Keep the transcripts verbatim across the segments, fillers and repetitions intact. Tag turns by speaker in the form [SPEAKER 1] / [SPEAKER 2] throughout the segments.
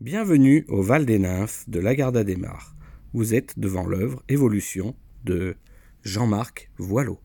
[SPEAKER 1] Bienvenue au Val des Nymphes de Lagarda des Mares. Vous êtes devant l'œuvre Évolution de Jean-Marc Voileau.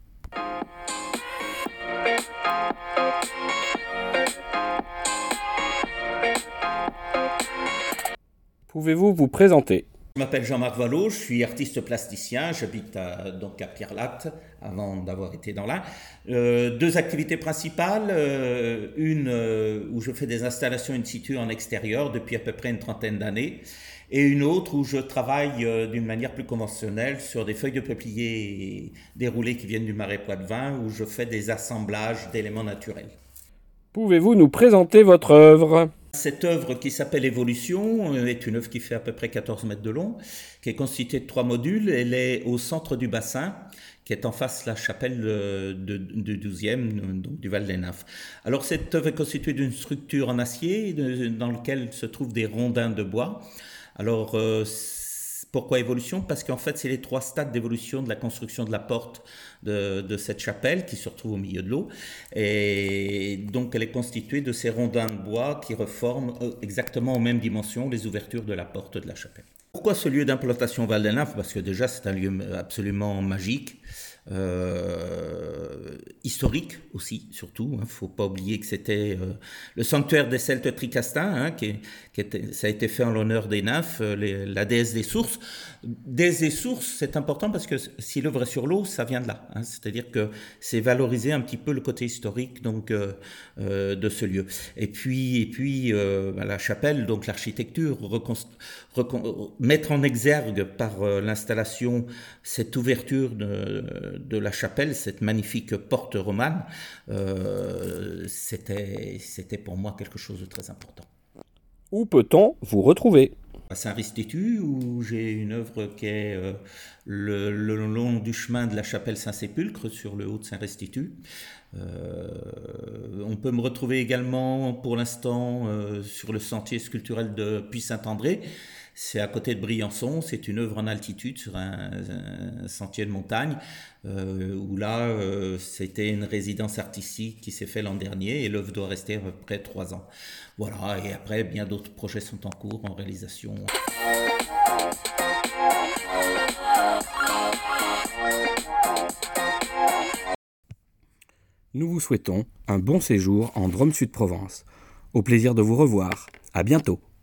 [SPEAKER 1] Pouvez-vous vous présenter ?
[SPEAKER 2] Je m'appelle Jean-Marc Voileau, je suis artiste plasticien, j'habite à, donc à Pierrelatte avant d'avoir été dans l'Ain. Euh, deux activités principales, euh, une euh, où je fais des installations in situ en extérieur depuis à peu près une trentaine d'années, et une autre où je travaille euh, d'une manière plus conventionnelle sur des feuilles de peuplier déroulées qui viennent du Marais Poitevin, où je fais des assemblages d'éléments naturels.
[SPEAKER 1] Pouvez-vous nous présenter votre œuvre ?
[SPEAKER 2] Cette œuvre qui s'appelle Évolution est une œuvre qui fait à peu près quatorze mètres de long, qui est constituée de trois modules. Elle est au centre du bassin, qui est en face de la chapelle de, du douzième, donc du Val des Nymphes. Alors cette œuvre est constituée d'une structure en acier dans laquelle se trouvent des rondins de bois. Alors euh, pourquoi évolution ? Parce qu'en fait, c'est les trois stades d'évolution de la construction de la porte de, de cette chapelle qui se retrouve au milieu de l'eau. Et donc, elle est constituée de ces rondins de bois qui reforment exactement aux mêmes dimensions les ouvertures de la porte de la chapelle. Pourquoi ce lieu d'implantation Val des Nymphes ? Parce que déjà, c'est un lieu absolument magique. Euh, historique aussi, surtout. Il hein, ne faut pas oublier que c'était euh, le sanctuaire des Celtes Tricastins, hein, qui, qui était, ça a été fait en l'honneur des nymphes, les, la déesse des sources. Déesse des sources, c'est important parce que si l'œuvre est sur l'eau, ça vient de là. Hein, c'est-à-dire que c'est valoriser un petit peu le côté historique donc, euh, euh, de ce lieu. Et puis, et puis euh, la chapelle, donc l'architecture, reconst- recon- mettre en exergue par euh, l'installation cette ouverture de de la chapelle, cette magnifique porte romane, euh, c'était, c'était pour moi quelque chose de très important.
[SPEAKER 1] Où peut-on vous retrouver ?
[SPEAKER 2] À Saint-Restitut, où j'ai une œuvre qui est euh, le, le long du chemin de la chapelle Saint-Sépulcre, sur le haut de Saint-Restitut. Euh, on peut me retrouver également, pour l'instant, euh, sur le sentier sculpturel de Puy-Saint-André. C'est à côté de Briançon, c'est une œuvre en altitude sur un, un sentier de montagne, euh, où là, euh, c'était une résidence artistique qui s'est faite l'an dernier, et l'œuvre doit rester à peu près trois ans. Voilà, et après, bien d'autres projets sont en cours, en réalisation.
[SPEAKER 1] Nous vous souhaitons un bon séjour en Drôme-Sud-Provence. Au plaisir de vous revoir. À bientôt.